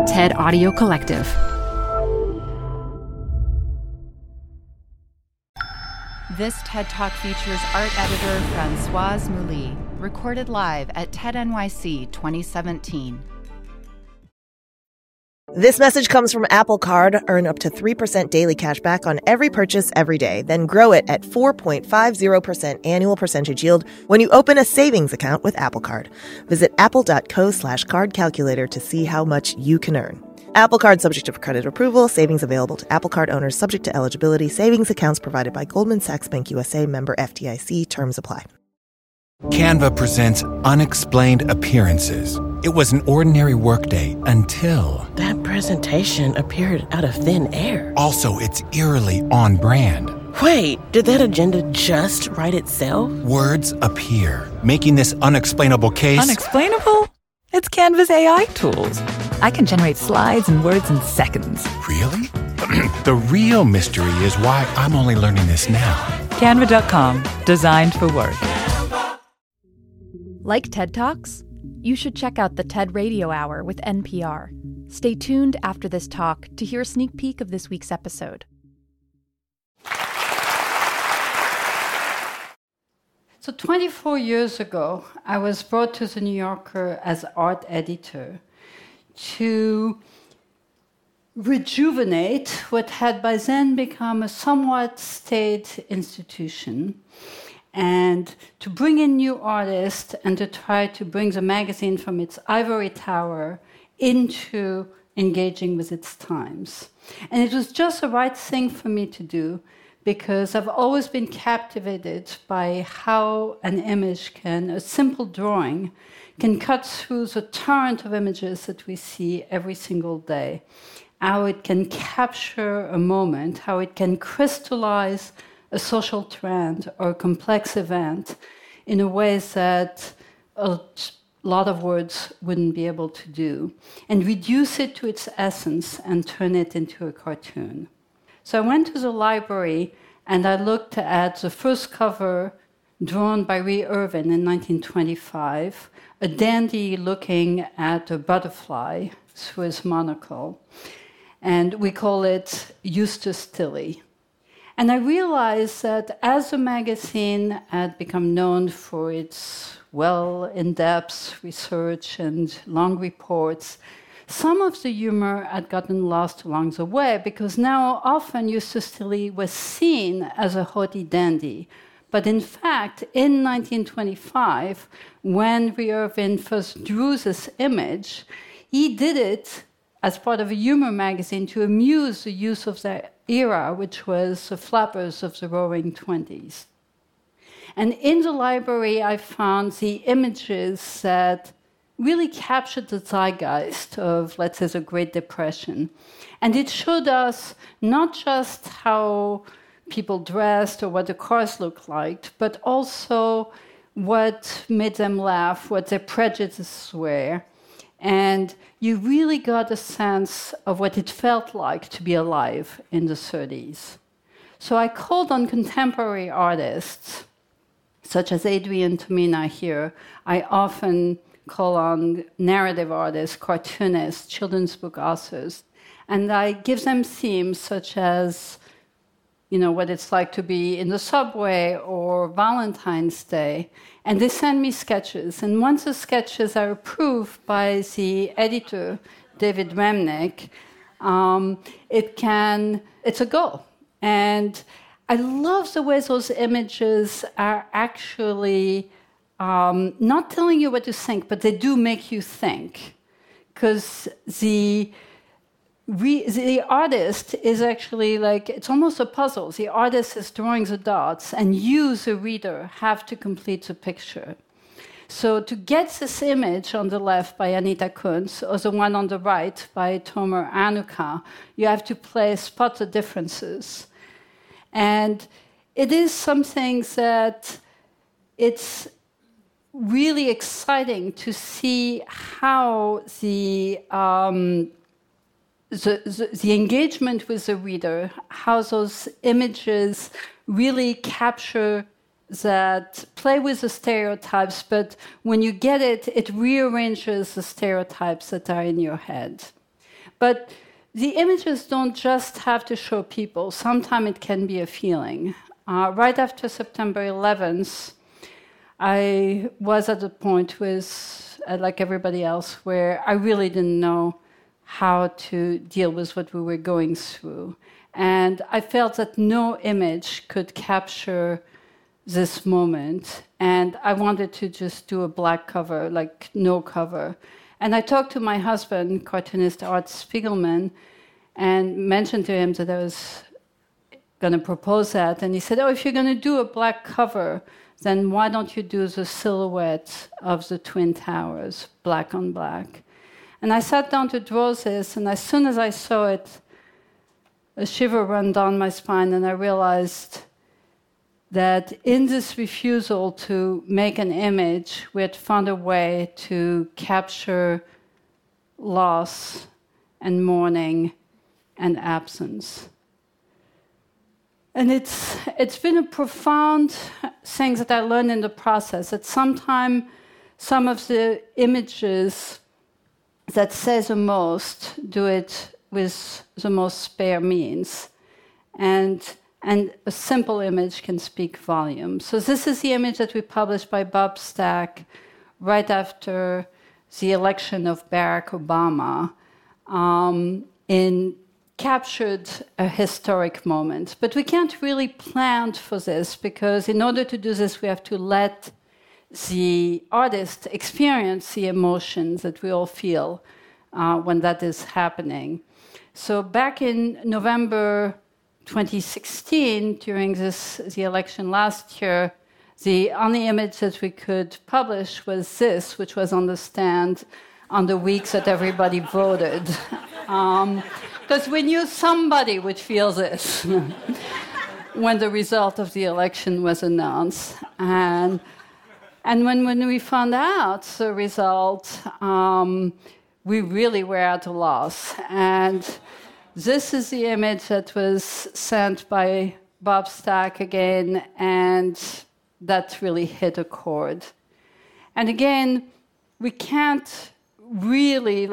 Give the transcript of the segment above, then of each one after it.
TED Audio Collective. This TED Talk features art editor Françoise Mouly, recorded live at TED NYC 2017. This message comes from Apple Card. Earn up to 3% daily cash back on every purchase every day. Then grow it at 4.50% annual percentage yield when you open a savings account with Apple Card. Visit apple.co/card calculator to see how much you can earn. Apple Card subject to credit approval. Savings available to Apple Card owners subject to eligibility. Savings accounts provided by Goldman Sachs Bank USA, member FDIC. Terms apply. Canva presents Unexplained Appearances. It was an ordinary workday until... That presentation appeared out of thin air. Also, it's eerily on brand. Wait, did that agenda just write itself? Words appear, making this unexplainable case... Unexplainable? It's Canva's AI tools. I can generate slides and words in seconds. Really? The real mystery is why I'm only learning this now. Canva.com, designed for work. Like TED Talks? You should check out the TED Radio Hour with NPR. Stay tuned after this talk to hear a sneak peek of this week's episode. So 24 years ago, I was brought to The New Yorker as art editor to rejuvenate what had by then become a somewhat staid institution, and to bring in new artists and to try to bring the magazine from its ivory tower into engaging with its times. And it was just the right thing for me to do, because I've always been captivated by how an image a simple drawing, can cut through the torrent of images that we see every single day, how it can capture a moment, how it can crystallize a social trend or a complex event in a way that a lot of words wouldn't be able to do, and reduce it to its essence and turn it into a cartoon. So I went to the library and I looked at the first cover drawn by Ree Irvin in 1925, a dandy looking at a butterfly through his monocle. And we call it Eustace Tilley. And I realized that as the magazine had become known for its in-depth research and long reports, some of the humor had gotten lost along the way, because now often Eustace Tilley was seen as a haughty dandy. But in fact, in 1925, when Ree Irvin first drew this image, he did it as part of a humor magazine to amuse the youth of that era, which was the flappers of the Roaring '20s. And in the library, I found the images that really captured the zeitgeist of, let's say, the Great Depression. And it showed us not just how people dressed or what the cars looked like, but also what made them laugh, what their prejudices were. And you really got a sense of what it felt like to be alive in the 30s. So I called on contemporary artists, such as Adrian Tomina here. I often call on narrative artists, cartoonists, children's book authors, and I give them themes such as, what it's like to be in the subway or Valentine's Day. And they send me sketches. And once the sketches are approved by the editor, David Remnick, it's a go. And I love the way those images are actually not telling you what to think, but they do make you think. Because the artist is actually it's almost a puzzle. The artist is drawing the dots, and you, the reader, have to complete the picture. So to get this image on the left by Anita Kunz, or the one on the right by Tomer Anuka, you have to spot the differences. And it is something that it's really exciting to see how the engagement with the reader, how those images really capture that, play with the stereotypes, but when you get it, it rearranges the stereotypes that are in your head. But the images don't just have to show people. Sometimes it can be a feeling. Right after September 11th, I was at a point with, like everybody else, where I really didn't know how to deal with what we were going through. And I felt that no image could capture this moment. And I wanted to just do a black cover, like no cover. And I talked to my husband, cartoonist Art Spiegelman, and mentioned to him that I was going to propose that. And he said, oh, if you're going to do a black cover, then why don't you do the silhouette of the Twin Towers, black on black? And I sat down to draw this, and as soon as I saw it, a shiver ran down my spine, and I realized that in this refusal to make an image, we had found a way to capture loss and mourning and absence. And it's been a profound thing that I learned in the process, that sometimes some of the images that say the most do it with the most spare means. And a simple image can speak volumes. So this is the image that we published by Bob Stack right after the election of Barack Obama, captured a historic moment. But we can't really plan for this, because in order to do this, we have to let the artist experience the emotions that we all feel when that is happening. So back in November 2016, during the election last year, the only image that we could publish was this, which was on the stand on the weeks that everybody voted. Because we knew somebody would feel this when the result of the election was announced. And when we found out the result, we really were at a loss. And this is the image that was sent by Bob Stack again, and that really hit a chord. And again, we can't really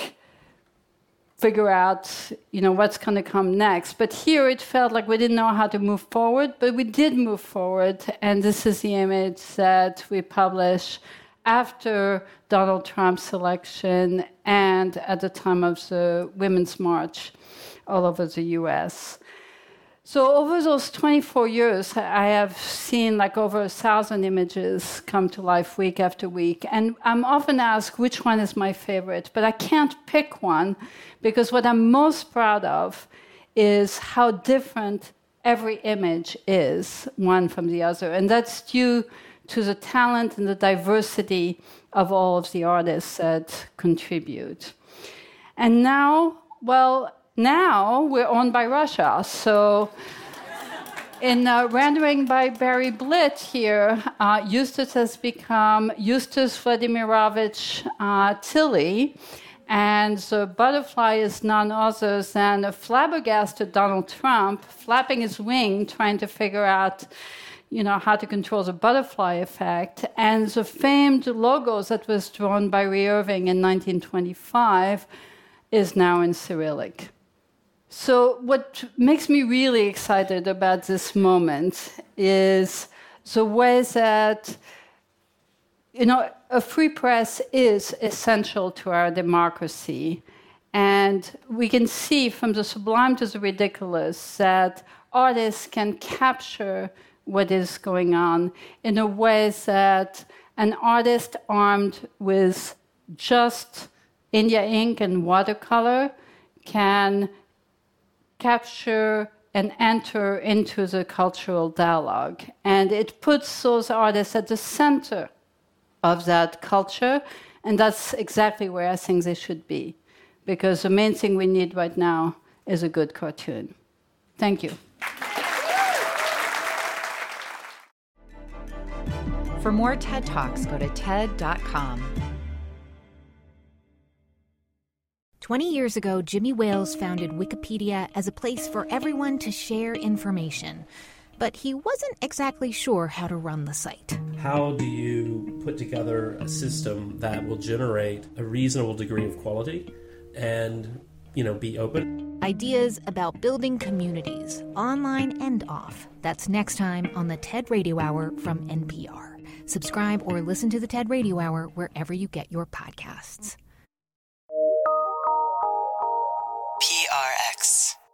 figure out, what's going to come next. But here it felt like we didn't know how to move forward, but we did move forward. And this is the image that we published after Donald Trump's election and at the time of the Women's March all over the US. So over those 24 years, I have seen over 1,000 images come to life week after week. And I'm often asked which one is my favorite, but I can't pick one, because what I'm most proud of is how different every image is, one from the other. And that's due to the talent and the diversity of all of the artists that contribute. And now we're owned by Russia. So in rendering by Barry Blitt here, Eustace has become Eustace Vladimirovich Tilley, and the butterfly is none other than a flabbergasted Donald Trump flapping his wing, trying to figure out how to control the butterfly effect. And the famed logo that was drawn by Ray Irving in 1925 is now in Cyrillic. So what makes me really excited about this moment is the way that, a free press is essential to our democracy. And we can see from the sublime to the ridiculous that artists can capture what is going on in a way that an artist armed with just India ink and watercolor can capture and enter into the cultural dialogue. And it puts those artists at the center of that culture, and that's exactly where I think they should be, because the main thing we need right now is a good cartoon. Thank you. For more TED Talks, go to TED.com. 20 years ago, Jimmy Wales founded Wikipedia as a place for everyone to share information. But he wasn't exactly sure how to run the site. How do you put together a system that will generate a reasonable degree of quality and be open. Ideas about building communities, online and off. That's next time on the TED Radio Hour from NPR. Subscribe or listen to the TED Radio Hour wherever you get your podcasts. PRX.